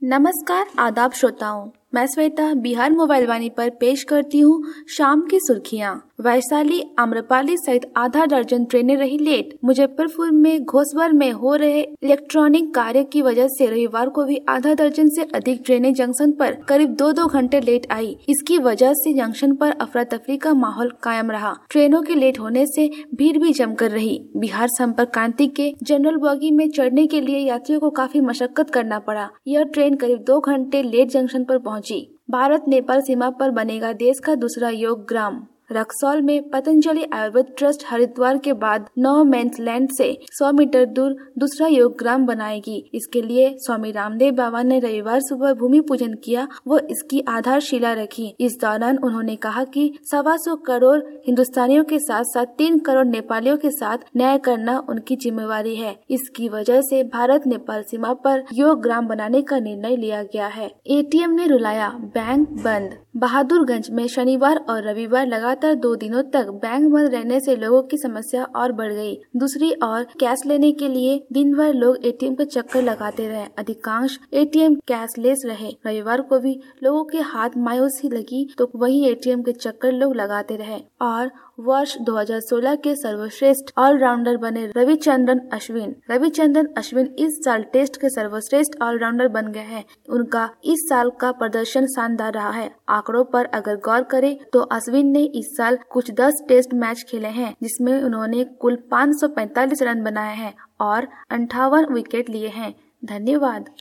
नमस्कार आदाब श्रोताओं, मैं श्वेता बिहार मोबाइल वाणी पर पेश करती हूँ शाम की सुर्खियाँ। वैशाली आम्रपाली सहित आधा दर्जन ट्रेनें रही लेट। मुजफ्फरपुर में घोसवर में हो रहे इलेक्ट्रॉनिक कार्य की वजह से रविवार को भी आधा दर्जन से अधिक ट्रेनें जंक्शन पर करीब 2-2 घंटे लेट आई। इसकी वजह से जंक्शन पर अफरा तफरी का माहौल कायम रहा। ट्रेनों के लेट होने से भीड़ भी जमकर रही। बिहार संपर्क क्रांति के जनरल बॉगी में चढ़ने के लिए यात्रियों को काफी मशक्कत करना पड़ा। यह ट्रेन करीब 2 घंटे लेट जंक्शन पर पहुंची। भारत नेपाल सीमा पर बनेगा देश का दूसरा योग ग्राम। रक्सौल में पतंजलि आयुर्वेद ट्रस्ट हरिद्वार के बाद नो मैंस लैंड से 100 मीटर दूर दूसरा योग ग्राम बनाएगी। इसके लिए स्वामी रामदेव बाबा ने रविवार सुबह भूमि पूजन किया व इसकी आधारशिला रखी। इस दौरान उन्होंने कहा कि 125 करोड़ हिंदुस्तानियों के साथ साथ 3 करोड़ नेपालियों के साथ न्याय करना उनकी जिम्मेवारी है। इसकी वजह से भारत नेपाल सीमा पर योग ग्राम बनाने का निर्णय लिया गया है। एटीएम ने रुलाया, बैंक बंद। बहादुरगंज में शनिवार और रविवार लगातार 2 दिनों तक बैंक बंद रहने से लोगों की समस्या और बढ़ गई। दूसरी ओर कैश लेने के लिए दिन भर लोग एटीएम के चक्कर लगाते रहे। अधिकांश एटीएम कैशलेस रहे। रविवार को भी लोगों के हाथ मायूसी लगी तो वही एटीएम के चक्कर लोग लगाते रहे। और वर्ष 2016 के सर्वश्रेष्ठ ऑलराउंडर बने रविचंद्रन अश्विन इस साल टेस्ट के सर्वश्रेष्ठ ऑलराउंडर बन गए हैं। उनका इस साल का प्रदर्शन शानदार रहा है। आंकड़ों पर अगर गौर करें तो अश्विन ने इस साल कुछ 10 टेस्ट मैच खेले हैं, जिसमें उन्होंने कुल 545 रन बनाए हैं और 58 विकेट लिए हैं। धन्यवाद।